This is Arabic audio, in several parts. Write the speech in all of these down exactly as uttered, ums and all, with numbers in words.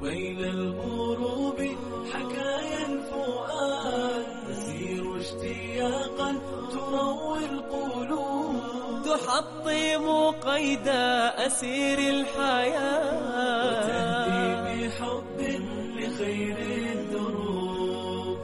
وبين الغروب حكايا الفؤاد تسير اشتياقا تروي القلوب، تحطم قيد أسير الحياة، وتهدي بحب لخير الدروب،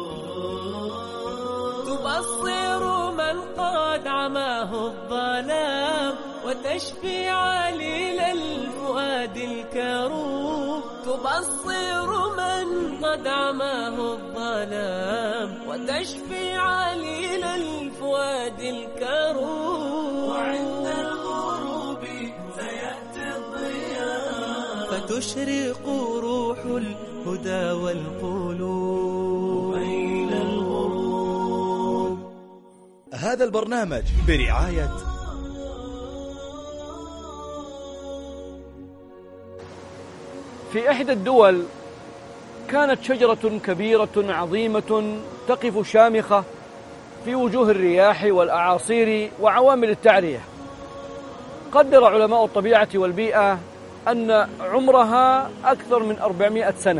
تبصر من قد عماه الظلام، وتشفي عليل الفؤاد الكروب. تبصر من قد عماه الظلام، وتشفي عليل الفؤاد الكروب. وعند الغروب سيأتي الضياء، فتشرق روح الهدى والقلوب. وبين الغروب. هذا البرنامج برعاية في إحدى الدول كانت شجرة كبيرة عظيمة تقف شامخة في وجوه الرياح والأعاصير وعوامل التعرية. قدر علماء الطبيعة والبيئة أن عمرها أكثر من أربعمائة سنة.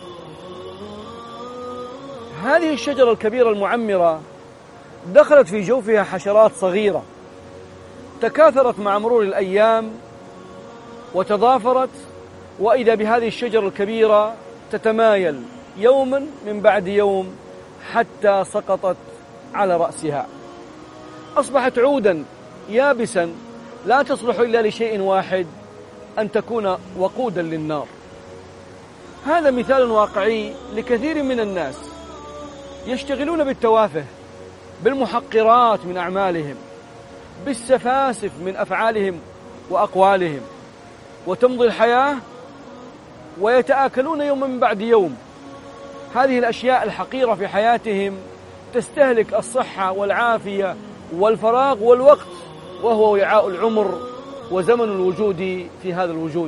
هذه الشجرة الكبيرة المعمرة دخلت في جوفها حشرات صغيرة، تكاثرت مع مرور الأيام وتضافرت، وإذا بهذه الشجرة الكبيرة تتمايل يوما من بعد يوم حتى سقطت على رأسها. أصبحت عودا يابسا لا تصلح إلا لشيء واحد، أن تكون وقودا للنار. هذا مثال واقعي لكثير من الناس يشتغلون بالتوافه، بالمحقرات من أعمالهم، بالسفاسف من أفعالهم وأقوالهم، وتمضي الحياة ويتآكلون يوما من بعد يوم. هذه الأشياء الحقيرة في حياتهم تستهلك الصحة والعافية والفراغ والوقت، وهو وعاء العمر وزمن الوجود في هذا الوجود.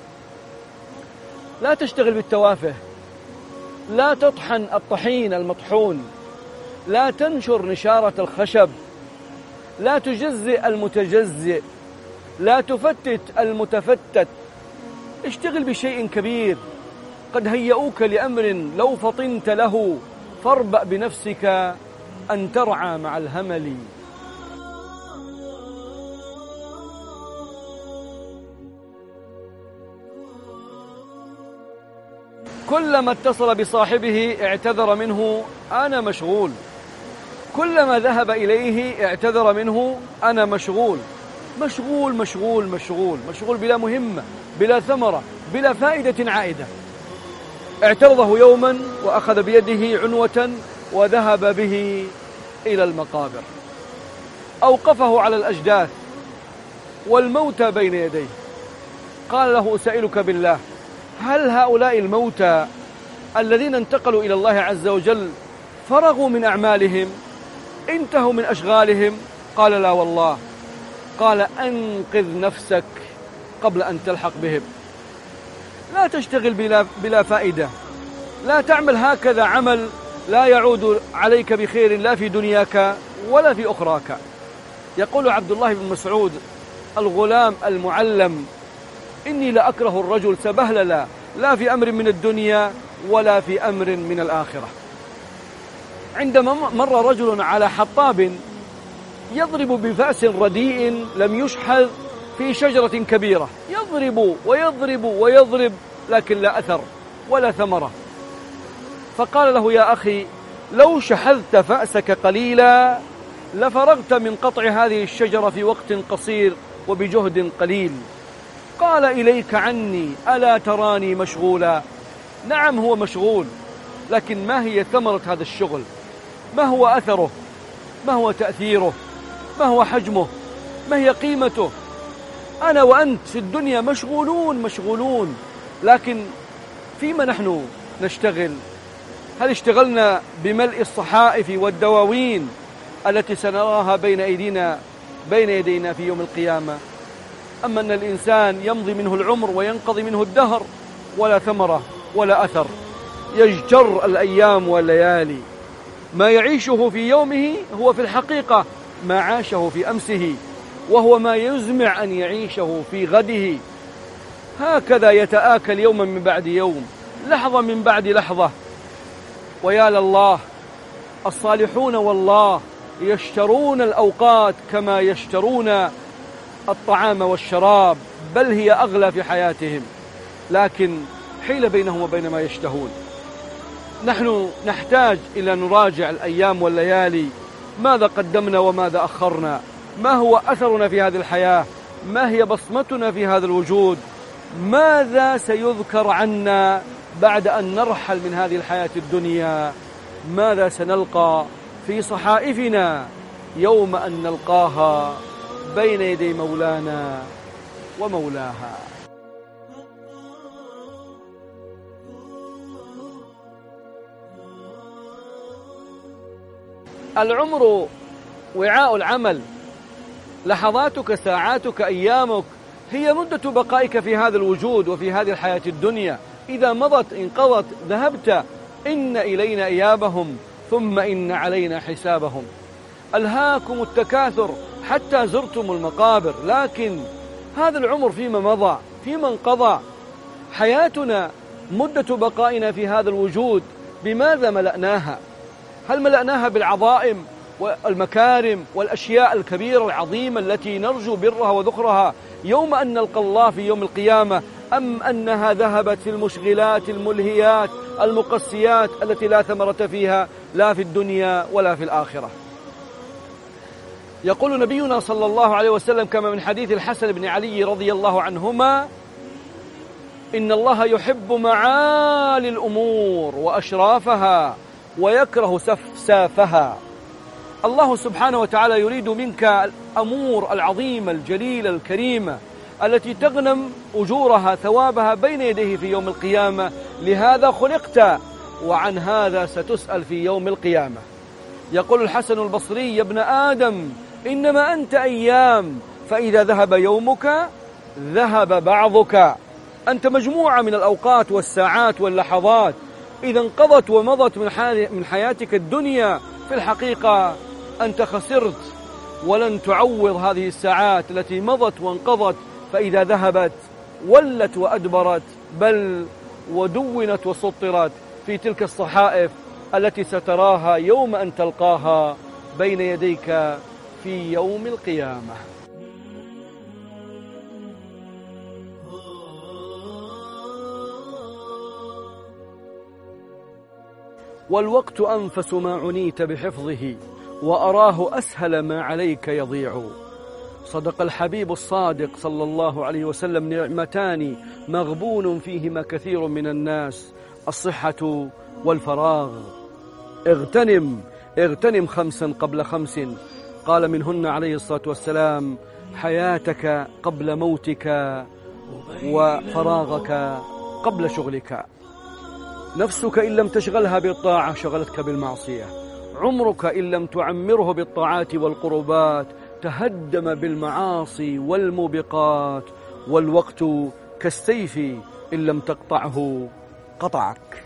لا تشتغل بالتوافه، لا تطحن الطحين المطحون، لا تنشر نشارة الخشب، لا تجزئ المتجزئ، لا تفتت المتفتت. اشتغل بشيء كبير، قد هيئوك لأمر لو فطنت له، فاربأ بنفسك أن ترعى مع الهمل. كلما اتصل بصاحبه اعتذر منه أنا مشغول، كلما ذهب إليه اعتذر منه أنا مشغول. مشغول مشغول مشغول مشغول بلا مهمة، بلا ثمرة، بلا فائدة عائدة. اعترضه يوما وأخذ بيده عنوة وذهب به إلى المقابر، أوقفه على الأجداث والموتى بين يديه. قال له أسألك بالله، هل هؤلاء الموتى الذين انتقلوا إلى الله عز وجل فرغوا من أعمالهم؟ انتهوا من أشغالهم؟ قال لا والله. قال أنقذ نفسك قبل أن تلحق بهم. لا تشتغل بلا, بلا فائدة، لا تعمل هكذا عمل لا يعود عليك بخير لا في دنياك ولا في أخراك. يقول عبد الله بن مسعود الغلام المعلم: إني لأكره الرجل سبهللا، لا في أمر من الدنيا ولا في أمر من الآخرة. عندما مر رجل على حطاب يضرب بفأس رديء لم يشحذ في شجرة كبيرة، يضرب ويضرب ويضرب لكن لا أثر ولا ثمرة. فقال له: يا أخي، لو شحذت فأسك قليلا لفرغت من قطع هذه الشجرة في وقت قصير وبجهد قليل. قال: إليك عني، ألا تراني مشغولا؟ نعم هو مشغول، لكن ما هي ثمرة هذا الشغل؟ ما هو أثره؟ ما هو تأثيره؟ ما هو حجمه؟ ما هي قيمته؟ أنا وأنت في الدنيا مشغولون مشغولون، لكن فيما نحن نشتغل؟ هل اشتغلنا بملء الصحائف والدواوين التي سنراها بين أيدينا بين يدينا في يوم القيامة؟ أما أن الإنسان يمضي منه العمر وينقضي منه الدهر ولا ثمرة ولا أثر، يجتر الأيام والليالي. ما يعيشه في يومه هو في الحقيقة ما عاشه في أمسه، وهو ما يزمع أن يعيشه في غده. هكذا يتآكل يوما من بعد يوم، لحظة من بعد لحظة. ويا لله، الصالحون والله يشترون الأوقات كما يشترون الطعام والشراب، بل هي أغلى في حياتهم، لكن حيل بينهم وبين ما يشتهون. نحن نحتاج إلى نراجع الأيام والليالي، ماذا قدمنا وماذا أخرنا، ما هو أثرنا في هذه الحياة، ما هي بصمتنا في هذا الوجود، ماذا سيذكر عنا بعد أن نرحل من هذه الحياة الدنيا، ماذا سنلقى في صحائفنا يوم أن نلقاها بين يدي مولانا ومولاها. العمر وعاء العمل، لحظاتك، ساعاتك، أيامك هي مدة بقائك في هذا الوجود وفي هذه الحياة الدنيا. إذا مضت انقضت ذهبت، إن إلينا إيابهم ثم إن علينا حسابهم. ألهاكم التكاثر حتى زرتم المقابر، لكن هذا العمر فيما مضى، فيما انقضى. حياتنا مدة بقائنا في هذا الوجود بماذا ملأناها؟ هل ملأناها بالعظائم والمكارم والأشياء الكبيرة العظيمة التي نرجو برها وذخرها يوم أن نلقى الله في يوم القيامة، أم أنها ذهبت في المشغلات الملهيات المقسيات التي لا ثمرة فيها لا في الدنيا ولا في الآخرة؟ يقول نبينا صلى الله عليه وسلم كما من حديث الحسن بن علي رضي الله عنهما: إن الله يحب معالي الأمور وأشرافها ويكره سفسافها. الله سبحانه وتعالى يريد منك الأمور العظيمة الجليلة الكريمة التي تغنم أجورها ثوابها بين يديه في يوم القيامة. لهذا خلقت وعن هذا ستسأل في يوم القيامة. يقول الحسن البصري: يا ابن آدم إنما أنت أيام، فإذا ذهب يومك ذهب بعضك. أنت مجموعة من الأوقات والساعات واللحظات، إذا انقضت ومضت من حياتك الدنيا في الحقيقة أنت خسرت، ولن تعوض هذه الساعات التي مضت وانقضت، فإذا ذهبت ولت وأدبرت، بل ودونت وسطرت في تلك الصحائف التي ستراها يوم أن تلقاها بين يديك في يوم القيامة. والوقت أنفس ما عنيت بحفظه، وأراه أسهل ما عليك يضيع. صدق الحبيب الصادق صلى الله عليه وسلم: نعمتان مغبون فيهما كثير من الناس، الصحة والفراغ. اغتنم اغتنم خمسا قبل خمس، قال منهن عليه الصلاة والسلام: حياتك قبل موتك، وفراغك قبل شغلك. نفسك إن لم تشغلها بالطاعة شغلتك بالمعصية، عمرك إن لم تعمره بالطاعات والقربات تهدم بالمعاصي والموبقات. والوقت كالسيف إن لم تقطعه قطعك.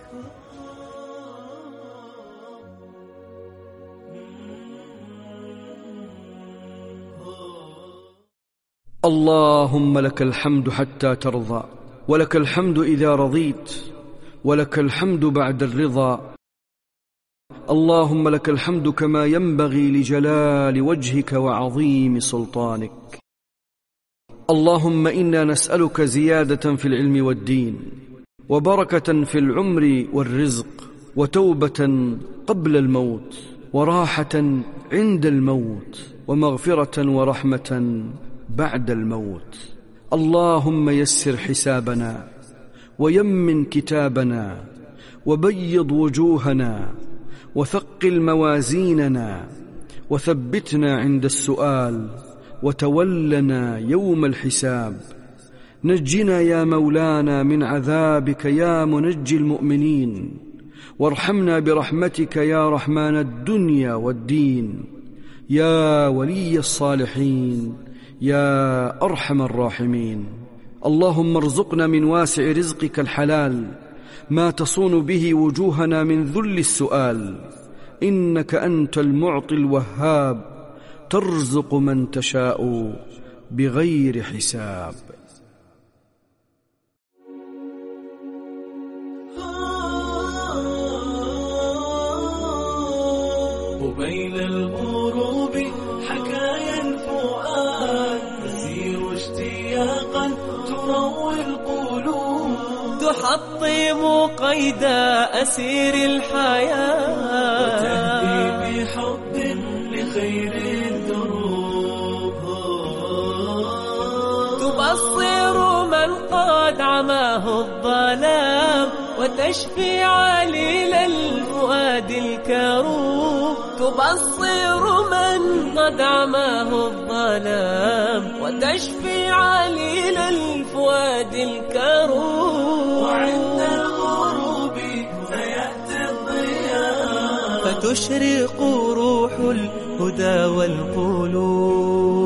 اللهم لك الحمد حتى ترضى، ولك الحمد إذا رضيت، ولك الحمد بعد الرضا. اللهم لك الحمد كما ينبغي لجلال وجهك وعظيم سلطانك. اللهم إنا نسألك زيادة في العلم والدين، وبركة في العمر والرزق، وتوبة قبل الموت، وراحة عند الموت، ومغفرة ورحمة بعد الموت. اللهم يسر حسابنا، ويمن كتابنا، وبيض وجوهنا، وثقل موازيننا، وثبتنا عند السؤال، وتولنا يوم الحساب. نجنا يا مولانا من عذابك يا منجي المؤمنين، وارحمنا برحمتك يا رحمن الدنيا والدين، يا ولي الصالحين، يا أرحم الراحمين. اللهم ارزقنا من واسع رزقك الحلال ما تصون به وجوهنا من ذل السؤال، إنك أنت المعطي الوهاب، ترزق من تشاء بغير حساب. قبيل الغروب حكايا الفؤاد تسير اشتياقا تروي القلوب، تحطم قيد أسير الحياة، وتهدي بحب لخير الدروب، تبصر من قد عماه الظلام، وتشفي عليل الفؤاد الكروب. تبصر من قد عماه الظلام، وتشفي عليل الفؤاد الكروب. وعند الغروب سيأتي الضياء، فتشرق روح الهدى والقلوب.